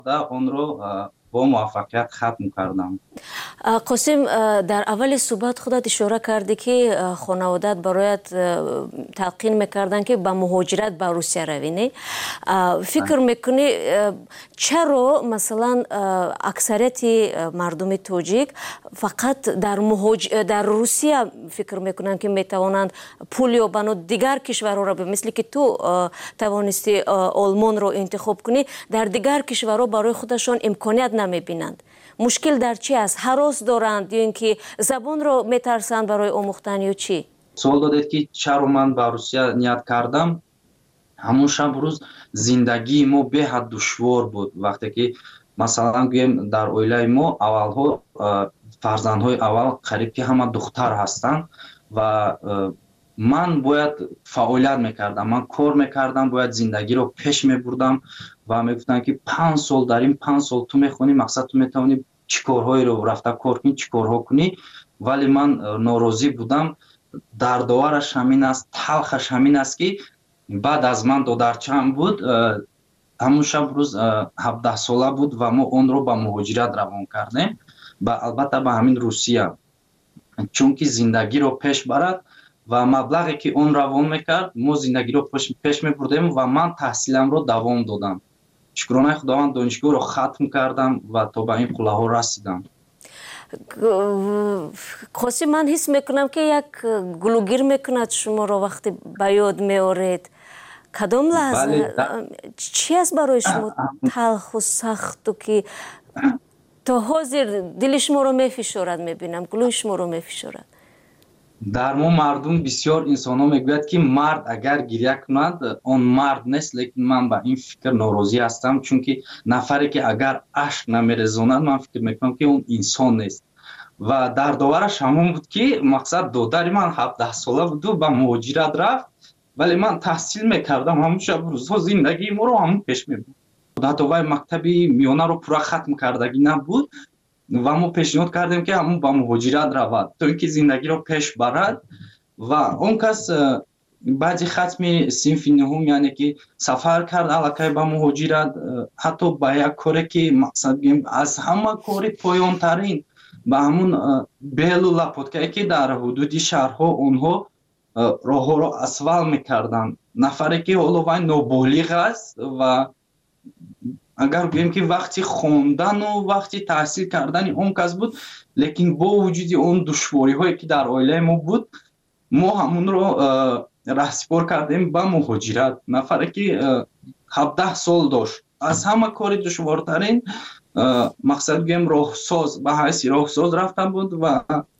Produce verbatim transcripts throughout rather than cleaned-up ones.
онро با موفقیت ختم کردم. قاسم در اول صحبت خودت اشاره کردی که خانوادت برایت تلقین میکردن که با مهاجرت به روسیه روی نه فکر میکنی چرا مثلا اکثریت مردم تاجیک فقط در مهاج... در روسیه فکر میکنن که میتوانند پول یابند دیگر کشورها را مثل که تو توانستی آلمان رو انتخاب کنی در دیگر کشورها برای خودشان امکانیت نمیبینند؟ مشکل در چی است؟ هراس دارند یا اینکه زبان رو میترسند برای آموختن یا چی؟ سوال دادید که چرا من به روسیه نیت کردم. همون شب روز زندگی ما به حد دشوار بود. وقتی که مثلا گویم در اویله ما اولها فرزندهای اول قریب که همه دختر هستند و من باید فعالیت میکردم، من کار میکردم، باید زندگی رو پیش میبردم و میگفتن که پنج سال داریم، پنج سال تو میخونی، مقصد تو میتونی چی کارهایی رو رفته کار کنی، چی کارها کنی. ولی من ناراضی بودم. دردآورش همین است، تلخش همین است که بعد از من دودرچم بود، همون شب روز هفده ساله بود و ما اون رو به مهاجرت روان کردیم و البته به همین روسیه، چون که زندگی رو پیش برد و مبلغی که اون روان میکرد ما زندگی رو پیش, پیش میبردیم و من تحصیلم رو دوام دادم. شکرانه خداوند دانشگاه رو ختم کردم و تا به این قله ها رسیدم. قاسم من حس میکنم که یک گلوگیر میکند شما رو وقتی به یاد میارید. کدام لحظه چی است برای شما تلخ و سخت و که تا حاضر دل شما رو میفشارد؟ میبینم گلوی شما رو میفشارد. در ما مردم بسیار انسان ها میگوید که مرد اگر گریه کند آن مرد نیست، لیکن من با این فکر ناراضی هستم، چون که نفری که اگر اشک نمیریزاند من فکر میکنم که اون انسان نیست. و دردآورش همون بود که مقصد دادر من هفده ساله بود و به مهاجرت رفت، ولی من تحصیل میکردم، همون شب روزها زندگی ما رو همون پیش میبرد. حتی وای مکتبی میانه رو پورا ختم کردگی نبود و ما پیشنهاد کردیم که همون با مهاجرت رود تا اینکه زندگی رو پیش برد. و اون کس بعضی ختم صنف نهم یعنی که سفر کرد علاقه با مهاجرت، حتی با یک کاری که مقصد بگیم از همه کاری پایان ترین با همون بیلو لپوتکایی که در حدود شهرها اونها راه ها رو اسفل میکردن، نفری که حالا وای نابالغ است و اگر بگیم که وقتی خوندن و وقتی تحصیل کردن اون کس بود، لیکن با وجود اون دشواری هایی که در عائله ما بود ما همون رو رهسپار کردیم به مهاجرت. نفری که هفده سال داشت، از همه کاری دشوارترین مقصد بگیم راهساز به حیث راهساز رفتن بود و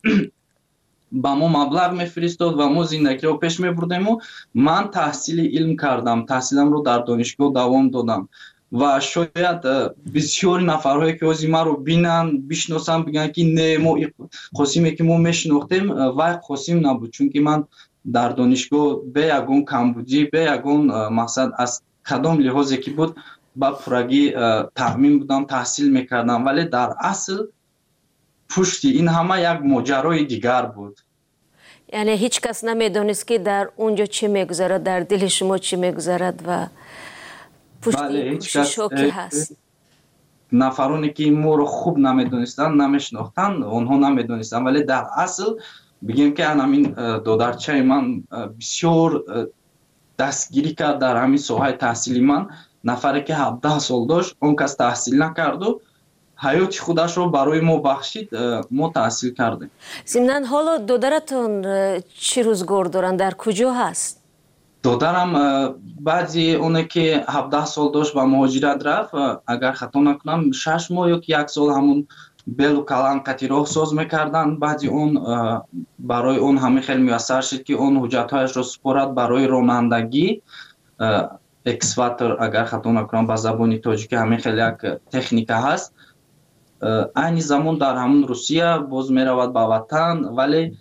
با ما مبلغ میفرستاد و ما زندگی رو پیش میبردیم. و من تحصیل علم کردم، تحصیلم رو در دانشگاه دوام دادم و شاید بسیار نفرهایی که از ما رو بینن بشناسن بگن که نه ما قاسمی که ما میشناختیم و قاسم نبود، چون که من در دانشگاه به یگون کمبودی به یگون مقصد از کدام لحاظی که بود با پرگی تأمین بودم، تحصیل میکردم، ولی در اصل پشت این همه یک ماجرای دیگر بود. یعنی هیچ کس نمیدونست که در اونجا چی میگذرد، در دل شما چی میگذرد و پشت این کوشش که هست. نفرانی که ما رو خوب نمیدونستن نمیشناختن اونها نمیدونستن، ولی در اصل بگیم که همین دادرچه من بسیار دستگیری کرد در همین ساحه تحصیلی من. نفری که هفده سال داشت اون کس تحصیل نکرد و حیات خودش رو برای ما بخشید، ما تحصیل کردیم. ضمناً حالا دادرتون چی روزگار دارن، در کجا هست؟ دادرم بعضی اونه که هفده سال داشت و مهاجرت رفت، اگر خطا نکنم شش ماه یا یک سال همون بیل و کلنقتی راه ساز میکردن. بعضی اون برای اون همه خیلی میسر شد که اون حجتهایش رو سپرد برای رانندگی اکسواتر، اگر خطا نکنم به زبانی تاجیکی همه خیلی یک تکنیک هست. این زمان در همون روسیه باز میرود به وطن، ولی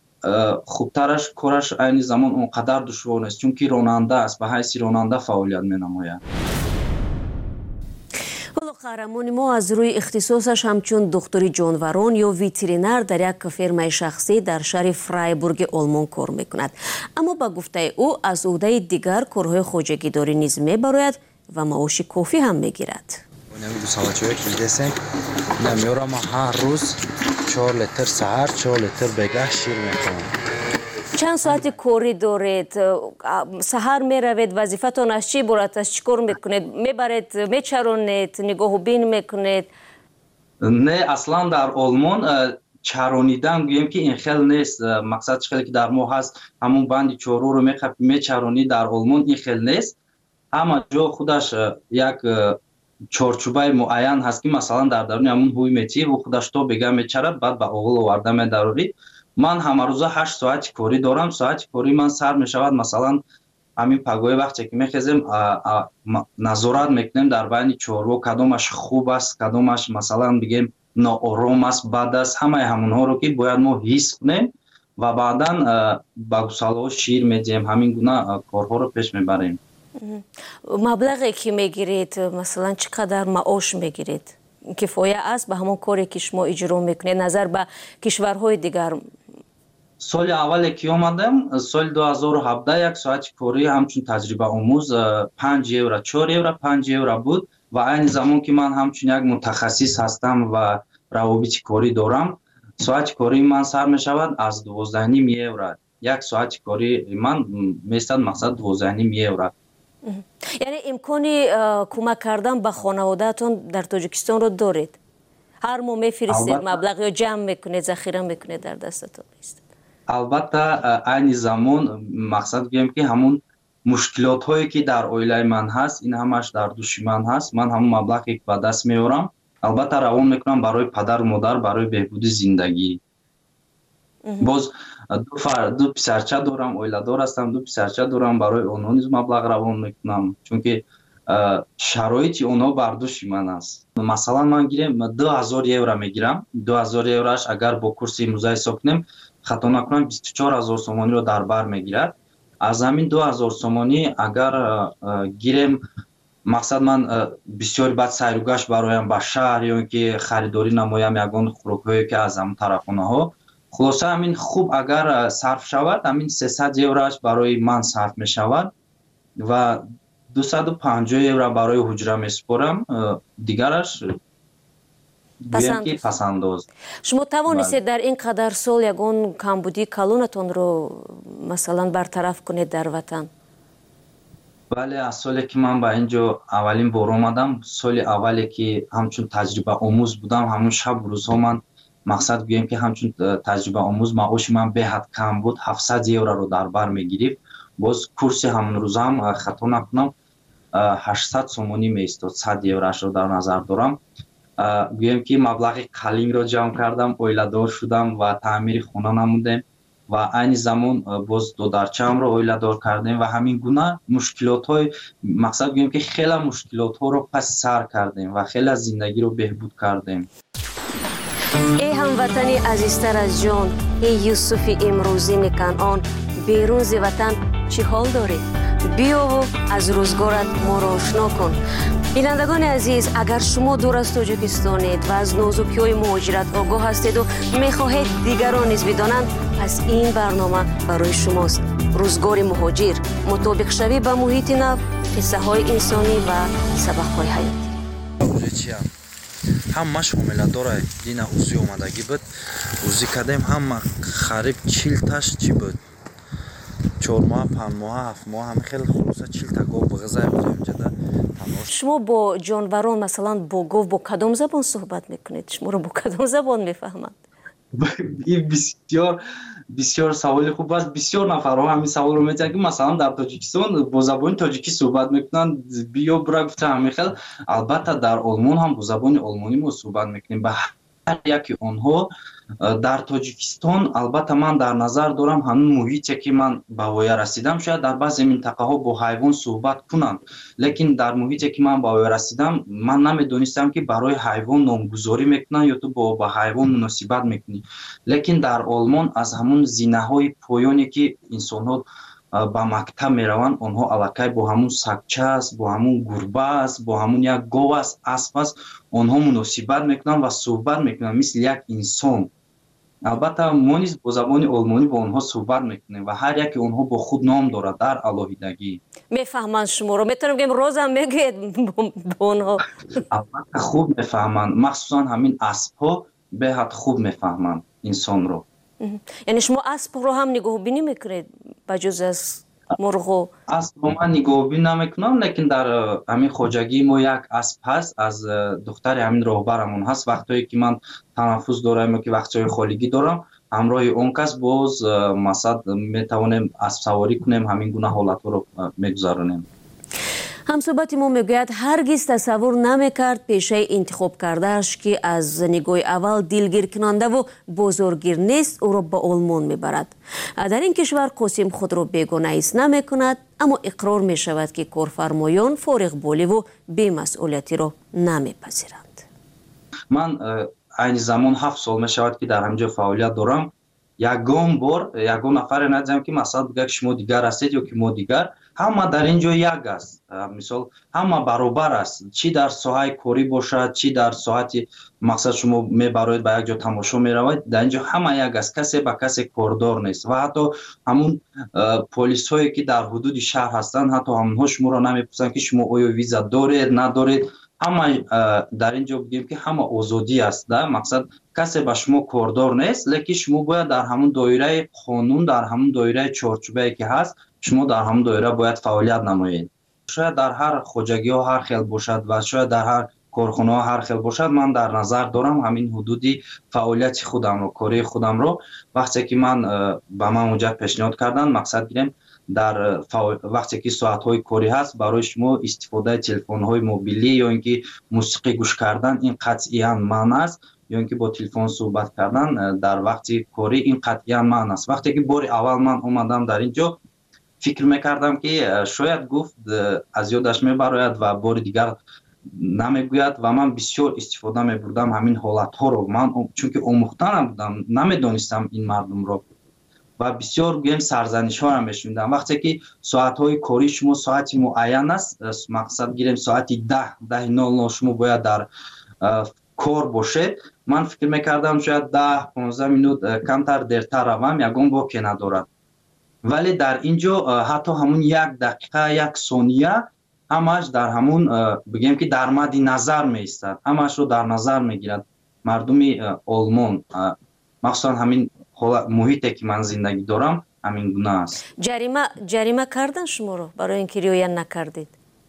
خوبترش کارش این زمان اونقدر دشوار نیست چون که راننده است، به حیث راننده فعالیت مینماید. حالا قهرمان ما از روی اختصاصش همچون دکتری جانوران یا ویترینر در یک فرمای شخصی در شهر فرایبورگ آلمان کار میکند، اما با گفته او از عهده دیگر کارهای خواجگیداری نیز میبراید و معاش کافی هم میگیرد. نمی گوساله که دیدیم نمیارم هر روز چهار لیتر سحر چهار لیتر بگه شیر میکنم. چند ساعتی کوری دارید؟ سحر میروید وظیفتون از چی برات از چیکار میکنید؟ میبرید میچرونید نگاه و بین میکنید؟ نه اصلا در آلمان چرونیدن گویم که این خیلی نیست. مقصد خیلی که در ما هست همون بند چهارو رو میچرونی. در آلمان این خیلی نیست. همه جا خودش یک چارچوبه معین هست که مثلا در درون همون هوی میتی و خودش تو بگه میچرد بعد به اول آورده میداری. من همه روزه هشت ساعت کاری دارم. ساعت کاری من سر میشود مثلا همین پگوی وقتی که میخیزیم نظارت میکنیم در بین چهارو کدامش خوب است کدامش مثلا بگیم ناآرام است بد است. همه همونها رو که باید ما حس کنیم و بعدا با گوساله شیر میدیم. همین گونه کارها رو پیش میبریم. مبلغی که میگیرید مثلا چقدر معاش میگیرید؟ کفایه است به همون کاری که شما اجرا میکنید نظر به کشورهای دیگر؟ سال اولی که آمدم سال دو هزار و هفده یک ساعت کاری همچون تجربه آموز پنج یورو چهار یورو پنج یورو بود و این زمان که من همچون یک متخصص هستم و روابط کاری دارم ساعت کاری من سر می شود از دوازده و نیم یورو. یک ساعت کاری من میستد مقصد دوازده و نیم یورو. یعنی امکانی کمک کردن به خانواده‌تون در تاجیکستان رو دارید؟ هر ماه میفرستید مبلغ یا جمع میکنید ذخیره میکنید در دستتون نیست؟ البته این زمان مقصد بگم که همون مشکلات هایی که در اویله من هست این همش در دوش من هست. من همون مبلغی که به دست میارم البته روان میکنم برای پدر و مادر برای بهبود زندگی. باز دو فر دو پسرچه دارم اویله دار هستم دو پسرچه دارم برای اونها نیز مبلغ روان میکنم چون که شرایط اونها بر دوش من است. مثلا من گیرم دو هزار یورو میگیرم. دو هزار یوروش اگر با کورس امروزه حساب کنیم خطا نکنم بیست و چهار هزار سومانی رو در بر میگیرد. از همین دو هزار سومانی اگر گیرم مقصد من بسیار بعد سیر و گشت برایم به شهر یا اینکه خریداری نمایم یگان خوراک‌هایی که از همون طرفانه ها خلاصه همین خوب اگر صرف شود همین سیصد یوروش برای من صرف می شود و دویست و پنجاه یورو برای حجره می سپارم. دیگرش پسند. پسنداز. شما توانستید در این قدر سال یگان کمبودی کلونتون رو مثلا برطرف کنید در وطن؟ بله از سالی که من به اینجا اولین بار آمدم سال اولی که همچون تجربه آموز بودم همون شب روزها من مقصد گویم که همچون تجربه آموز معاش من به حد کم بود هفتصد یورو رو در بر میگیریم. باز کورس همون روز هم خطا نکنم هشتصد سومانی میستاد. صد یوروش رو در نظر دارم. گویم که مبلغ قلین رو جمع کردم اویله دار شدم و تعمیر خونه نمودم و این زمان باز دو درچم رو اویله دار کردیم و همین گونه مشکلات های مقصد گویم که خیلی مشکلات ها رو پس سر کردیم و خیلی از زندگی رو بهبود کردیم. ای هموطنی عزیزتر از جان، ای یوسف امروزین کنعان، بیرون ز وطن چی حال داری؟ بیا و از روزگارت ما را آشنا کن. بینندگان عزیز اگر شما دور از تاجیکستانید و از نازکی‌های مهاجرت آگاه هستید و میخواهید دیگران نیز بدانند پس این برنامه برای شماست. روزگار مهاجر مطابق شوی به محیط نو قصه های انسانی و سبق های حیاتی. همه شامل داره دین اوزی اومدگی بود اوزی کردیم همه خریب چیل تاش چی بود چهار ماه پنج ماه هفت ماه همه خیلی خلاصه چیل تا گاو بغذای بودیم جدا. شما با جانوران مثلا با گاو با کدام زبان صحبت میکنید؟ شما رو با کدام زبان میفهمند؟ این بسیار بسیار سوال خوب است. بسیار نفرها همین سوال رو می‌پرسند که مثلا در تاجیکستان با زبان تاجیکی صحبت میکنن بیا برا گفتم میخل. البته در آلمان هم با زبان آلمانی ما صحبت میکنیم. به هر یکی آنها در تاجیکستان البته من در نظر دارم همون محیطی که من به وای رسیدم شاید در بعضی منطقه ها با حیوان صحبت کنند لیکن در محیطی که من به وای رسیدم من نمیدونستم که برای حیوان نامگذاری میکنن یا تو با با حیوان مناسبت میکنی. لیکن در آلمان از همون زینه های پایانی که انسان ها با مکتب میروند آنها الکی با همون سگچه است با همون گربه است با همون یک گاو است اسب است آنها مناسبت میکنن و صحبت میکنن مثل یک انسان албатта мо низ бо забони олмонӣ бо онҳо суҳбат мекунем ва ҳар яке онҳо бо худ ном дорад дар алоҳидагӣ. мефаҳманд шуморо? метавонем бигем розам мегӯед бо онҳо? албатта хуб мефаҳманд, махсусан ҳамин аспҳо беҳад хуб мефаҳманд инсонро. яъне шумо аспро ҳам нигоҳубинӣ мекунед ба ҷуз аз мурғу? аспро ман нигоҳубинӣ намекунам, лекин дар ҳамин хоҷагии мо як асп ҳаст, аз духтари ҳамин роҳбарамон ҳаст. вақтое ки ман танаффус дорам ё ки вақтҳои холигӣ дорам, ҳамроҳи он кас боз масад метавонем аспсаворӣ кунем, ҳамин гуна ҳолатҳоро мегузаронем. ҳамсӯҳбати мо мегӯяд ҳаргиз тасаввур намекард пешаи интихоб кардааш ки аз нигоҳи аввал дилгиркунандаву бозоргир нест, ӯро ба олмон мебарад. дар ин кишвар қосим худро бегона ҳис намекунад, аммо иқрор мешавад ки корфармоён фориғболиву бемасъулиятиро намепазиранд. ман айни замон ҳафт сол мешавад ки дар ҳамҷо фаъолият дорам. ягон бор ягон нафаре надидам ки масалан бигӯяд шумо дигар ҳастед ё ки мо дигар. ҳама дар ин ҷо як аст. мисол ҳама баробар аст, чӣ дар соҳаи корӣ бошад, чӣ дар соати мақсад шумо мебароед ба як ҷо тамошо меравед, дар ин ҷо ҳама як аст, касе ба касе кордор нест. ва ҳатто ҳамун полисҳое ки дар ҳудуди шаҳр ҳастанд, ҳатто ҳамонҳо шуморо намепурсанд ки шумо оё виза доред надоред. ҳама дар ин ҷо бигем ки ҳама озодӣ аст, да мақсад касе ба шумо кордор нест, лекин шумо бояд дар ҳамун доираи қонун, дар ҳамун доираи чорчӯбае ки ҳаст, шумо дар ҳамун доира бояд фаъолият намоед. шояд дар ҳар хоҷагиҳо ҳар хел бошад ва шояд дар ҳар корхонаҳо ҳар хел бошад. ман дар назар дорам ҳамин ҳудуди фаъолияти худамро, кории худамро. вақте ки ман ба ман муҷаб пешниҳод карданд, мақсад гирем дар вақте ки соатҳои корӣ ҳаст, барои шумо истифодаи телефонҳои мобилӣ ё ин ки мусиқӣ гӯш кардан, ин қатъиян маън аст, ё ин ки бо телефон суҳбат кардан дар вақти корӣ, ин қатъиян маън аст. вақте ки бори аввал ман омадам дар ин ҷо, фикр мекардам ки шояд гуфт аз ёдаш мебарояд ва бори дигар намегӯяд ва ман бисёр истифода мебурдам ҳамин ҳолатҳоро. ман чунки омӯхта набудам, намедонистам ин мардумро ва бисёр гӯем сарзанишҳоро мешунидам. вақте ки соатҳои корӣ шумо соати муайян аст, мақсад гирем соати даҳ даҳи нол нол шумо бояд дар кор бошед, ман фикр мекардам шояд даҳ понздаҳ минут камтар дертар равам, ягон боке надорад. вале дар ин ҷо ҳатто ҳамун як дақиқа, як сония ҳамааш дар ҳамун бигем ки дар мадди назар меистад, ҳамаашро дар назар мегирад мардуми олмон. махсусан ҳамин муҳите ки ман зиндагӣ дорам ҳамин гуна аст. ҷарима ҷарима кардан шуморо барои ин ки риоя накардед?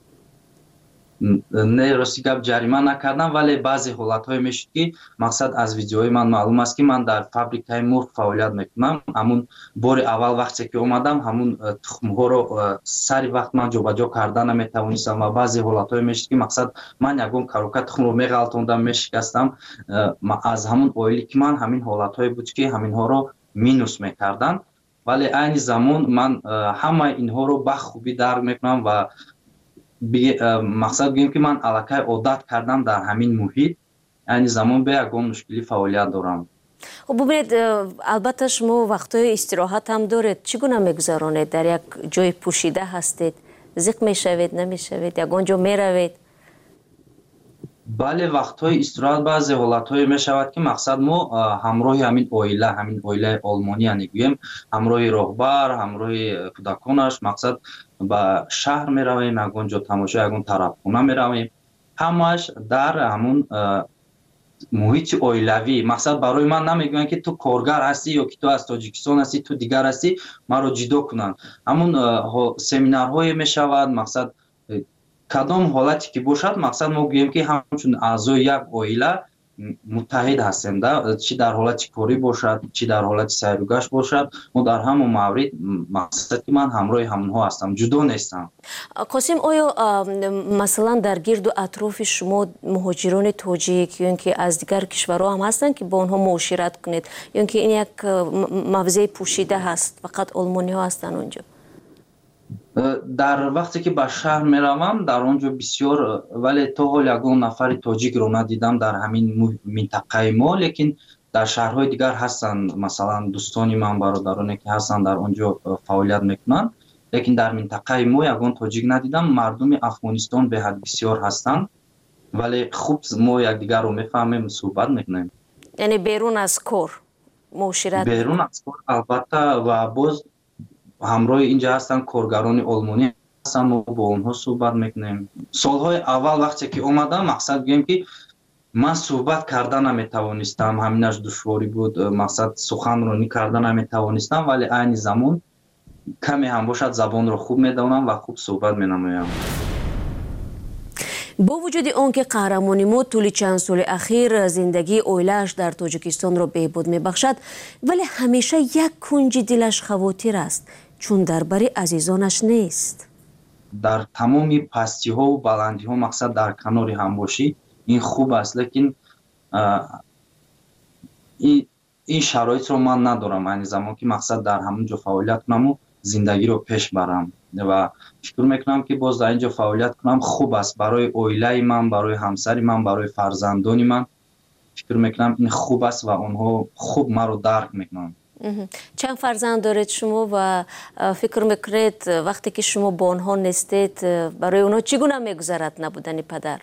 не, рости гап ҷарима накардам, вале баъзе ҳолатҳое мешуд ки мақсад аз видеоҳои ман маълум аст ки ман дар фабрикаи мурғ фаъолият мекунам. ҳамун бори аввал вақте ки омадам, ҳамун тухмҳоро сари вақт ман ҷобаҷо кардан наметавонистам ва баъзе ҳолатҳое мешуд ки мақсад ман ягон карока тухмро меғалтондам, мешикастам. аз ҳамун оили ки ман ҳамин ҳолатҳое буд ки ҳаминҳоро минус мекарданд, вале айни замон ман ҳамаи инҳоро бахубӣ дарк мекунам ва мақсад гӯем ки ман аллакай одат кардам дар ҳамин муҳит. айни замон бе ягон мушкилӣ фаъолият дорам. хуб бубинед, албатта шумо вақтҳои истироҳат ҳам доред. чӣ гуна мегузаронед? дар як ҷои пӯшида ҳастед? зиқ мешавед, намешавед? ягон ҷо меравед? бале, вақтҳои истироҳат баъзе ҳолатҳое мешавад ки мақсад мо ҳамроҳи ҳамин оила, ҳамин оилаи олмонӣ яъне гӯем ҳамроҳи роҳбар, ҳамроҳи кӯдаконаш мақсад ба шаҳр меравем, ягон ҷо тамошо, ягон тарабхона меравем. ҳамааш дар ҳамун муҳити оилавӣ. мақсад барои ман намегӯянд ки ту коргар ҳастӣ ё ки ту аз тоҷикистон ҳастӣ, ту дигар ҳастӣ, маро ҷудо кунанд. ҳамун семинарҳое мешавад, мақсад кадом ҳолате ки бошад, мақсад мо гӯем ки ҳамчун аъзои як оила муттаҳид ҳастем, да чӣ дар ҳолати корӣ бошад, чӣ дар ҳолати сайругашт бошад, мо дар ҳамон маврид мақсад ки ман ҳамроҳи ҳамонҳо ҳастам, ҷудо нестам. қосим, оё масалан дар гирду атрофи шумо муҳоҷирони тоҷик ё ин ки аз дигар кишварҳо ҳам ҳастанд ки бо онҳо муошират кунед, ё ин ки ин як мавзеи пӯшида ҳаст, фақат олмониҳо ҳастанд он ҷо? дар вақте ки ба шаҳр меравам, дар он ҷо бисёр, вале то ҳол ягон нафари тоҷикро надидам дар ҳамин минтақаи мо, лекин дар шаҳрҳои дигар ҳастанд. масалан дӯстони ман, бародароне ки ҳастанд дар он ҷо фаъолият мекунанд, лекин дар минтақаи мо ягон тоҷик надидам. мардуми Афғонистон беҳад бисёр ҳастанд, вале хуб мо якдигарро мефаҳмем, суҳбат мекунем. яъне берун аз кор معاشرت بیرون از کار البته و باز همراه اینجا هستن کارگران آلمانی هستن، ما با اونها صحبت میکنیم. سالهای اول وقتی که اومدم مقصد گویم که من صحبت کردن نمیتوانستم، همینش دشواری بود، مقصد سخنرانی کردن نمیتوانستم، ولی عین زمان کمی هم باشد زبان رو خوب میدونم و خوب صحبت مینمایم. با وجود آنکه قهرمانی ما طول چند سال اخیر زندگی اویله‌اش در تاجیکستان را بهبود میبخشد، ولی همیشه یک کنج دلش خواطر است، چون درباره عزیزانش نیست. در تمام پستی ها و بلندی ها مقصد در کنار هم باشی این خوب است، لیکن این این شرایط رو من ندارم. این زمان که مقصد در همونجا فعالیت کنم و زندگی رو پیش برم و فکر میکنم که باز در اینجا فعالیت کنم خوب است برای اویله من، برای همسری من، برای فرزندانی من. فکر میکنم این خوب است و اونها خوب ما رو درک میکنن. چند فرزند دارید شما و فکر میکنید وقتی که شما با آنها نیستید برای اونها چگونه میگذرد نبودن پدر؟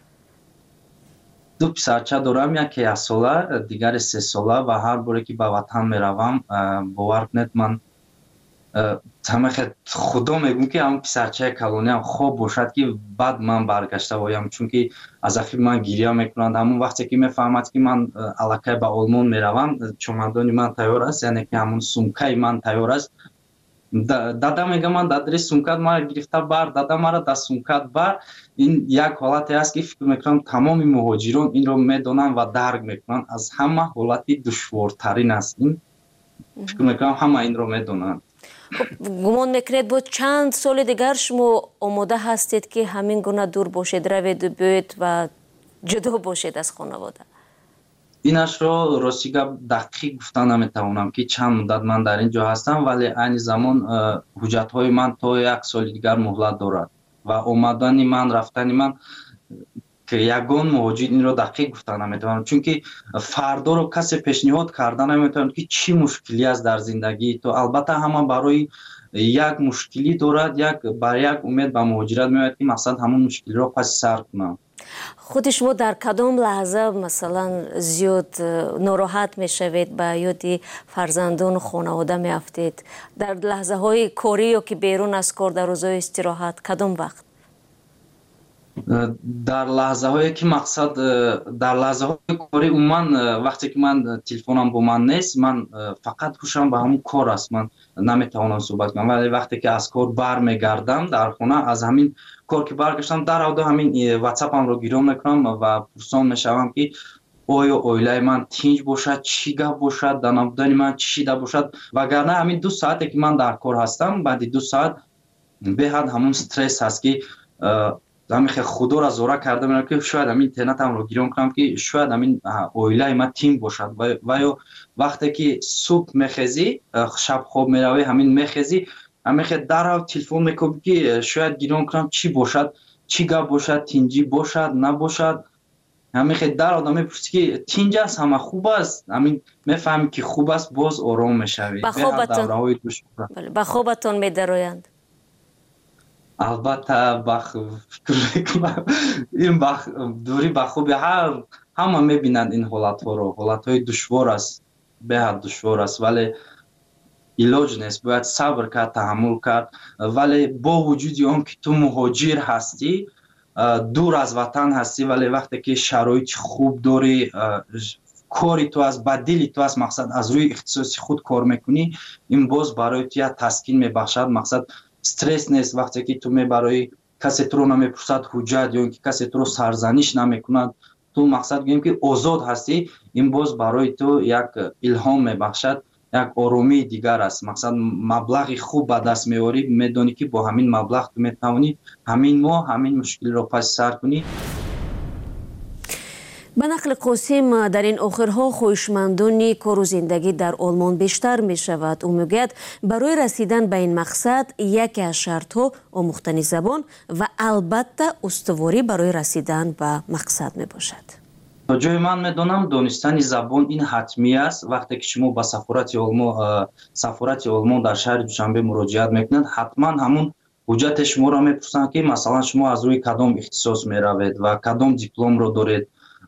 دو پسرچه دارم، یکی یک ساله دیگر سه ساله و هر باره که به وطن میروم باور کنید من همه خدا میگم که هم پسرچه کلونی هم خوب باشد که بعد من برگشته بایم، چون که از اخیر من گریه میکنند. همون وقتی که میفهمد که من الکی به آلمان میروم چمدانی من تیار است، یعنی که همون سومکای من تیار است، دادا میگه من دادری سومکات ما گرفته بر، دادا مرا در سومکات بر. این یک حالتی است که فکر میکنم تمام مهاجران این رو میدونن و درک میکنن. از همه حالتی دشوارترین است این، فکر میکنم همه این رو میدونن. گمان میکنید بود چند سال دیگر شما آماده هستید که همین گونه دور باشید، روید و بیایید و جدا باشید از خانواده؟ اینش رو راستی دقیق گفتن نمیتوانم که چند مدت من در اینجا هستم، ولی این زمان حجت های من تا یک سال دیگر مهلت دارد و آمدن من، رفتن من که یگان مهاجر این رو دقیق گفتن نمیتوانم، چون که فردا رو کسی پیشنهاد کردن نمیتوانم که چی مشکلی است در زندگی تو. البته همه برای یک مشکلی دارد، یک برای یک امید به مهاجرت میاد که مقصد همون مشکلی رو پس سر کنم. خود شما در کدام لحظه مثلا زیاد ناراحت میشوید، به یاد فرزندان و خانواده میافتید؟ در لحظه های کاری یا که بیرون از کار، در روزهای استراحت، کدام وقت؟ در لحظه هایی که مقصد در لحظه های کاری من وقتی که من تلفنم با من نیست، من فقط هوشم به همون کار است، من نمیتوانم صحبت کنم. ولی وقتی که از کار برمیگردم در خانه، از همین کار که برگشتم در اود همین واتساپم رو گیرم میکنم و پرسان میشوم که آیا اویله من تینج باشد، چی گپ باشد، در نبودن من چی شده باشد. وگرنه همین دو ساعتی که من در کار هستم، بعد دو ساعت به حد همون استرس هست که همین خدا را زوره کرده میرم که شاید همین اینترنتم رو گیرم کنم که شاید همین اویله ما تیم باشد. و یا وقتی که صبح میخیزی، شب خواب میروی، همین میخیزی همین در تلفن میکنم که شاید گیرم کنم چی باشد، چی گپ باشد، تینجی باشد نباشد. همین در آدم میپرسی که تینج است، همه خوب است، همین میفهمی که خوب است، باز آرام میشوی. به خوابتون به خوابتون میدرویند؟ البته بخ فکر میکنم این بخ دوری به خوبی هر همه میبینند این حالت ها رو، حالت های دشوار است، به حد دشوار است، ولی علاج نیست، باید صبر کرد، تحمل کرد. ولی با وجود اون که تو مهاجر هستی، دور از وطن هستی، ولی وقتی که شرایط خوب داری، کاری تو از بدلی تو از مقصد از روی اختصاصی خود کار میکنی، این باز برای تو یک تسکین میبخشد. مقصد استرس نیست وقتی که تو می برای کسی تو رو نمیپرسد حجت یا اینکه کسی تو رو سرزنش نمیکند، تو مقصد گویم که آزاد هستی، این باز برای تو یک الهام میبخشد، یک آرامی دیگر است. مقصد مبلغی خوب به دست میاری، میدونی که با همین مبلغ تو میتوانی همین ماه همین مشکل رو پس سر کنی. به نقل قاسم در این آخرها خویشمندانی کار و زندگی در آلمان بیشتر می شود. او میگوید برای رسیدن به این مقصد یکی از شرطها آموختن زبان و البته استواری برای رسیدن به مقصد می باشد. تا جای من میدونم دانستن زبان این حتمی است. وقتی که شما با سفارت آلمان سفارت آلمان در شهر دوشنبه مراجعت میکنند، حتما همون حجت شما را میپرسند که مثلا شما از روی کدام اختصاص میروید و کدام دیپلم رو دارید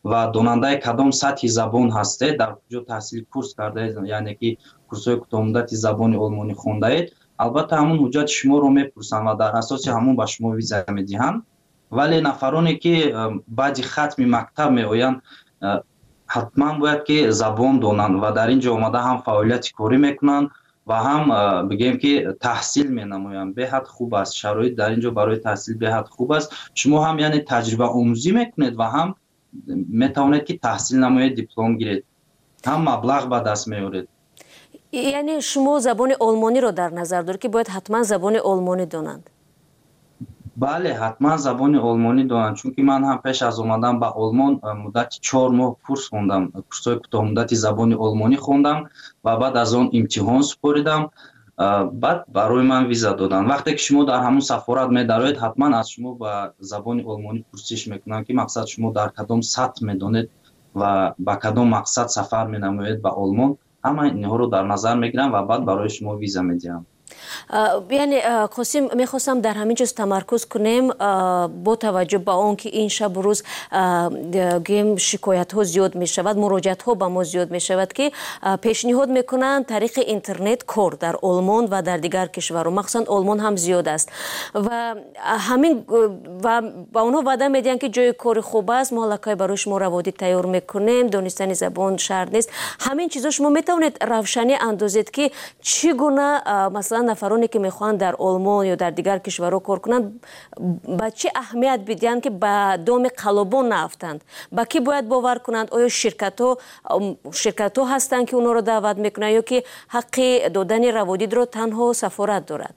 ва донандаи кадом сатҳи забон ҳастед, дар куҷо таҳсили курс кардаед, яъне ки курсҳои кӯтоҳмуддати забони олмонӣ хондаед, албатта ҳамун ҳуҷҷати шуморо мепурсанд ва дар асоси ҳамун ба шумо виза медиҳанд. вале нафароне ки баъди хатми мактаб меоянд, ҳатман бояд ки забон донанд ва дар ин ҷо омада ҳам фаъолияти корӣ мекунанд ва ҳам бигем ки таҳсил менамоянд. беҳад хуб аст, шароит дар ин ҷо барои таҳсил беҳад хуб аст. шумо ҳам яъне таҷрибаомӯзӣ мекунед ва ҳам метавонед ки таҳсил намоед, диплом гиред, ҳам маблағ ба даст меоред. яъне шумо забони олмониро дар назар доред ки бояд ҳатман забони олмонӣ донанд? бале, ҳатман забони олмонӣ донанд, чунки ман ҳам пеш аз омадан ба олмон муддати чор моҳ курс хондам, курсҳои кӯтоҳмуддати забони олмонӣ хондам ва баъд аз он имтиҳон супоридам, баъд барои ман виза доданд. вақте ки шумо дар ҳамун сафорат медароед, ҳатман аз шумо ба забони олмонӣ пурсиш мекунанд ки мақсад шумо дар кадом сатҳ медонед ва ба кадом мақсад сафар менамоед ба олмон. ҳама инҳоро дар назар мегирам ва баъд барои шумо виза медиҳам. яъне қосим, мехостам дар ҳамин ҷоз тамаркуз кунем бо таваҷҷӯҳ ба он ки ин шабу рӯз гӯем шикоятҳо зиёд мешавад, муроҷиатҳо ба мо зиёд мешавад ки пешниҳод мекунанд тариқи интернет кор дар олмон ва дар дигар кишварҳо, махсусан олмон ҳам зиёд аст ва ҳамин ва ба онҳо ваъда медиҳанд ки ҷои кори хуб аст, мо аллакай барои шумо раводид тайёр мекунем, донистани забон шарт нест. ҳамин чизҳо шумо метавонед равшанӣ андозед ки чӣ гуна масалан нафароне ки мехоҳанд дар олмон ё дар дигар кишварҳо кор кунанд ба чӣ аҳамият бидиҳанд ки ба доми қалобон наафтанд? ба кӣ бояд бовар кунанд? оё ширкатҳо ширкатҳо ҳастанд ки онҳоро даъват мекунанд ё ки ҳаққи додани раводидро танҳо сафорат дорад?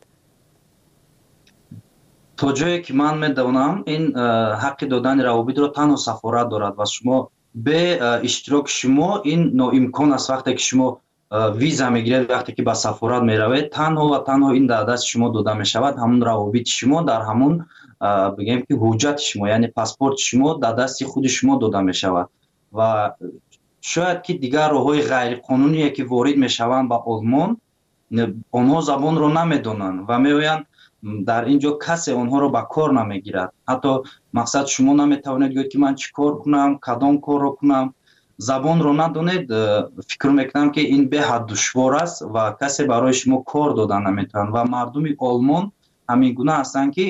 то ҷое ки ман медонам, ин ҳаққи додани раводидро танҳо сафорат дорад ва шумо бе иштироки шумо ин ноимкон аст. вақте ки шумо виза мегиред, вақте ки ба сафорат меравед, танҳо ва танҳо ин дар дасти шумо дода мешавад, ҳамун равобити шумо дар ҳамун бигем ки ҳуҷҷати шумо, яъне паспорти шумо дар дасти худи шумо дода мешавад ва шояд ки дигар роҳҳои ғайриқонуние ки ворид мешаванд ба олмон, онҳо забонро намедонанд ва меоянд дар ин ҷо касе онҳоро ба кор намегирад. ҳатто мақсад шумо наметавонед гӯед ки ман чӣ кор кунам, кадом корро кунам, забонро надонед, фикр мекунам ки ин беҳад душвор аст ва касе барои шумо кор дода наметавонад ва мардуми олмон ҳамин гуна ҳастанд ки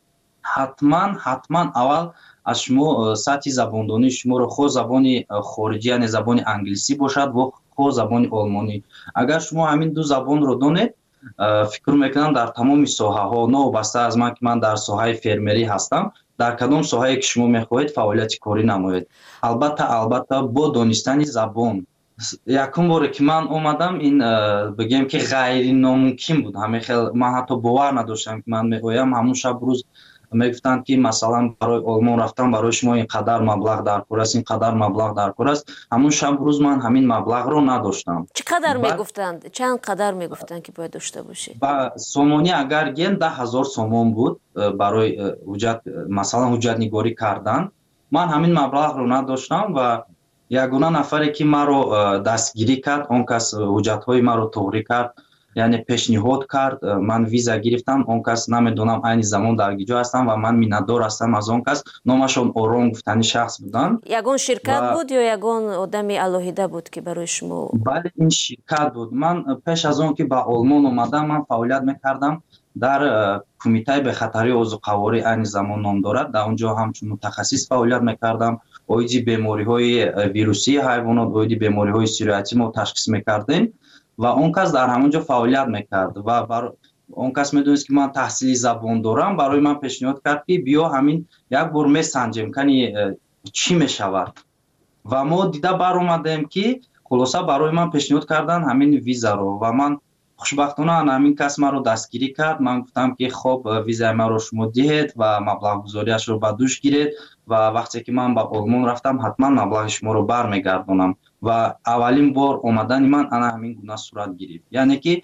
ҳатман ҳатман аввал аз шумо сатҳи забондонии шуморо хо забони хориҷӣ, яъне забони англисӣ бошад ва хо забони олмонӣ, агар шумо ҳамин ду забонро донед, фикр мекунам дар тамоми соҳаҳо, новобаста аз ман ки ман дар соҳаи фермерӣ ҳастам, дар кадом соҳае ки шумо мехоҳед фаъолияти корӣ намоед. албатта албатта бо донистани забон. якум боре ки ман омадам, ин бигем ки ғайриномумкин буд. ҳамехел ман ҳатто бовар надоштам ки ман меоям, ҳамун шаб рӯз мегуфтанд ки масалан барои олмон рафтан барои шумо ин қадар маблағ дар кор аст, ин қадар маблағ дар кор аст. ҳамун шаб рӯз ман ҳамин маблағро надоштам. чӣ қадар мегуфтанд? чанд қадар мегуфтанд ки бояд дошта бошед? ба сомонӣ агар ген даҳ ҳазор сомон буд барои ҳуҷҷат, масалан ҳуҷҷатнигорӣ кардан. ман ҳамин маблағро надоштам ва ягона нафаре ки маро дастгирӣ кард, он кас ҳуҷҷатҳои маро тоғрӣ кард, яъне пешниҳод кард, ман виза гирифтам. Он кас намедонам айни замон дар ки ҷо ҳастам ва ман миннатдор ҳастам аз он кас. номашон Ором гуфтани шахс буданд. ягон ширкат буд ё ягон одами алоҳида буд ки барои шумо? бале, ин ширкат буд. ман пеш аз он ки ба олмон омадам, ман фаъолият мекардам дар кумитаи бехатарии озуқаворӣ, айни замон ном дорад. дар он ҷо ҳамчун мутахассис фаъолият мекардам. оиди бемориҳои вирусии ҳайвонот, оиди бемориҳои сироятӣ мо ташхис мекардем ва он кас дар ҳамон ҷо фаъолият мекард ва бар он кас медонист ки ман таҳсили забон дорам. барои ман пешниҳод кард ки биё ҳамин як бор месанҷем кани чӣ мешавад ва мо дида баромадем ки хулоса барои ман пешниҳод кардан ҳамин визаро ва ман хушбахтона ҳамин кас маро дастгирӣ кард. ман гуфтам ки хоб визаи маро шумо диҳед ва маблағгузориашро ба дӯш гиред ва вақте ки ман ба олмон рафтам ҳатман маблағи шуморо бармегардонам ва аввалин бор омадани ман ана ҳамин гуна сурат гирифт. яъне ки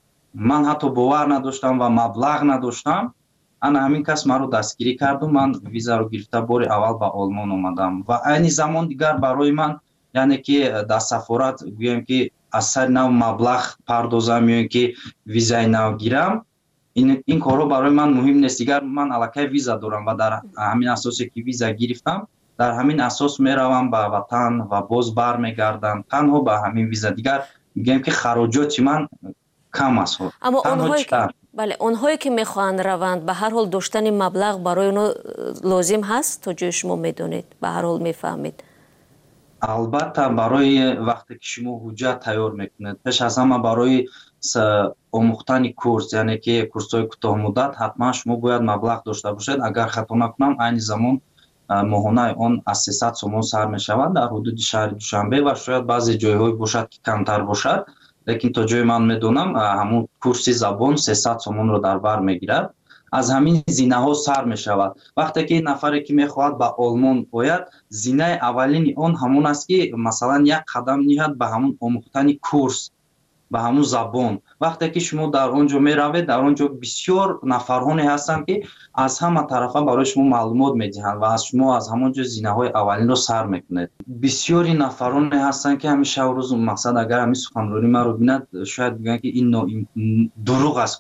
ман ҳатто бовар надоштам ва маблағ надоштам. ана ҳамин кас маро дастгирӣ карду ман визаро гирифта бори аввал ба олмон омадам ва айни замон дигар барои ман, яъне ки дар сафорат гӯем ки аз сари нав маблағ пардозам ё ин ки визаи нав гирам, ин корҳо барои ман муҳим нест. дигар ман аллакай виза дорам ва дар ҳамин асосе ки виза гирифтам, дар ҳамин асос мераванд ба ватан ва боз бармегарданд. танҳо ба ҳамин виза. Дигар мегӯям ки хароҷоти ман кам аст. аммо онҳое ки бале онҳое ки мехоҳанд раванд ба ҳар ҳол доштани маблағ барои онҳо лозим ҳаст, то ҷои шумо медонед, ба ҳар ҳол мефаҳмед. албатта барои вақте ки шумо ҳуҷҷат тайёр мекунед, пеш аз ҳама барои омӯхтани курс, яъне ки курсҳои кӯтоҳмуддат ҳатман шумо бояд маблағ дошта бошед. Агар хато накунам айни замон моҳонаи он аз сесад сомон сар мешавад дар ҳудуди шаҳри Душанбе ва шояд баъзе ҷойҳое бошад ки камтар бошад, лекин то ҷои ман медонам ҳамун курси забон сесад сомонро дар бар мегирад. аз ҳамин зинаҳо сар мешавад. Вақте ки нафаре ки мехоҳад ба Олмон ояд, зинаи аввалини он ҳамон аст ки масалан як қадам ниҳад ба ҳамун омӯхтани курс, ба ҳамун забон. Вақте ки шумо дар он ҷо меравед, дар он ҷо бисёр нафарҳоне ҳастанд ки аз ҳама тарафа барои шумо маълумот медиҳанд ва аз шумо аз ҳамон ҷо зинаҳои аввалинро сар мекунед. бисёри нафароне ҳастанд ки ҳамеша рӯз мақсад агар ҳамин суханронӣ маро бинад, шояд бигӯянд ки ин дурӯғ аст,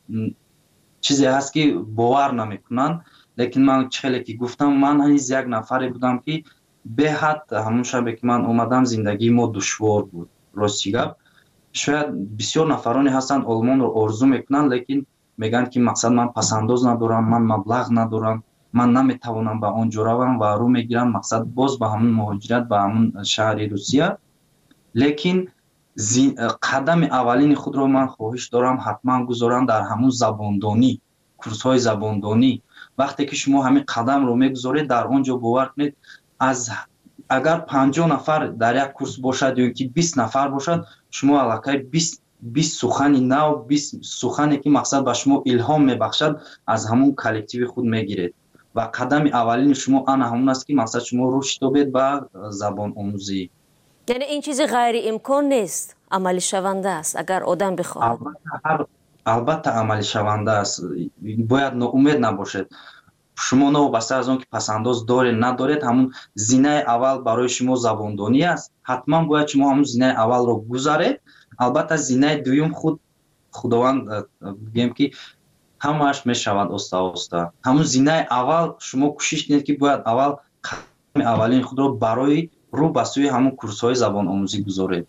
чизе ҳаст ки бовар намекунанд. Лекин ман хеле ки гуфтам, ман ҳаниз як нафаре будам ки беҳад ҳамон шабе ки ман омадам зиндагии мо душвор буд. Рости гап, шояд бисёр нафароне ҳастанд Олмонро орзу мекунанд, лекин мегӯянд ки мақсад ман пасандоз надорам, ман маблағ надорам, ман наметавонам ба он ҷо равам ва рӯ мегирам мақсад боз ба ҳамун муҳоҷират ба ҳамун шаҳри Русия. Лекин қадами аввалини худро ман хоҳиш дорам ҳатман гузорам дар ҳамун забондонӣ, курсҳои забондонӣ. Вақте ки шумо ҳамин қадамро мегузоред, дар он ҷо бовар кунед, аз агар панҷоҳ нафар дар як курс бошад ё ки бист нафар бошад, шумо аллакай бист сухани нав, бист сухане ки мақсад ба шумо илҳом мебахшад, аз ҳамун коллективи худ мегиред. Ва қадами аввалини шумо ана ҳамун аст ки мақсад шумо рушд ёбед ба забономӯзӣ. یعنی این چیزی غیر امکان نیست، عملی شونده است اگر آدم بخواهد. البته عملی شونده است، باید ناامید نباشد. شما نوبسته از اون که پسنداز دارید ندارید، همون زینه اول برای شما زباندانی است. حتما باید شما همون زینه اول رو گذارید. البته زینه دوم خود خداوند بگیم که همه‌اش میشود آستا آستا. همون زینه اول شما کوشش کنید که باید اول قدم اولین خود رو برای رو به سوی همون کورس‌های زبان آموزی گذارید.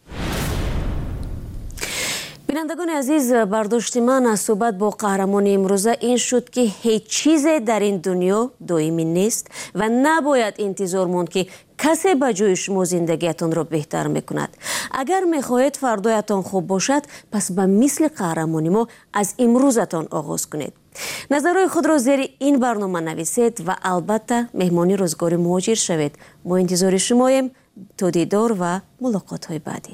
بینندگان عزیز، برداشت من از صحبت با قهرمان امروزه این شد که هیچ چیز در این دنیا دائمی نیست و نباید انتظار ماند که کسی به جای شما زندگیتان را بهتر میکند. اگر میخواهید فردایتان خوب باشد، پس به مثل قهرمانی ما از امروزتان آغاز کنید. نظرهای خود را زیر این برنامه نویسید و البته مهمانی روزگار مهاجر شوید. ما انتظار شماییم تا دیدار و ملاقات های بعدی.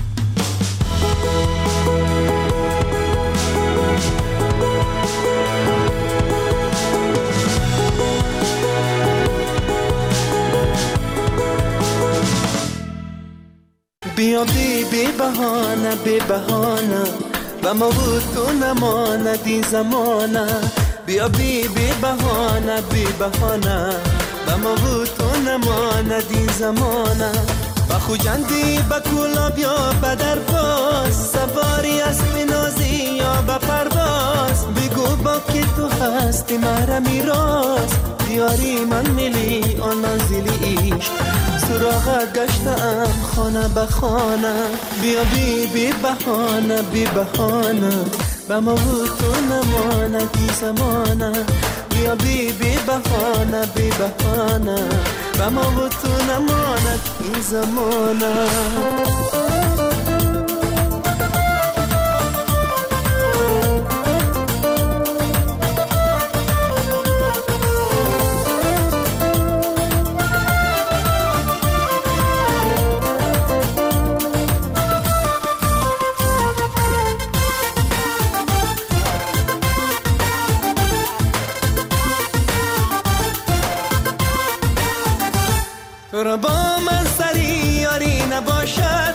بیا بی بی بهانه بی بهانه و ما بود تو نماندی زمانه. بیا بی بی بهانه بی بهانه و ما بود تو نماندی زمانه. و خوجندی با کولا بیا بدر باز، سواری اسب نازی یا با پرواز. بگو با که تو هستی مرا میراز، دیاری من ملی آن منزلی عشق. سراغت گشتم خانه به خانه. بیا بی بی بهانه بی بهانه و ما بود تو نمانه بی زمانه. بیا بی بی بهانه بی بهانه و ما بود تو نمانه بی زمانه. تو را با من سری یاری نباشد،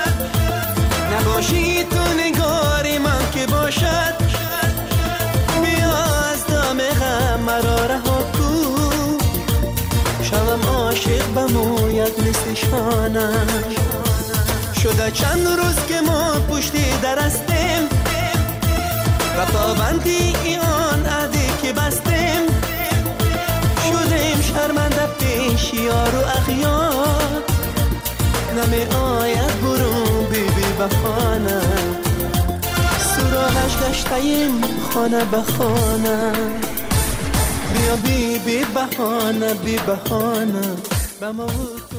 نباشی تو نگاری من که باشد. بیا از دام غم مرا رها کن، شوم عاشق بموید مثل شانه. شده چند روز که ما پشتی در هستیم و پابندی آن عهدی که بستیم. شدیم شرمنده پی پیش یار و اغیار نمی آید برون بی بی بهانه سراغش گشتیم خانه به خانه بیا بی بی بهانه بی بهانه به ما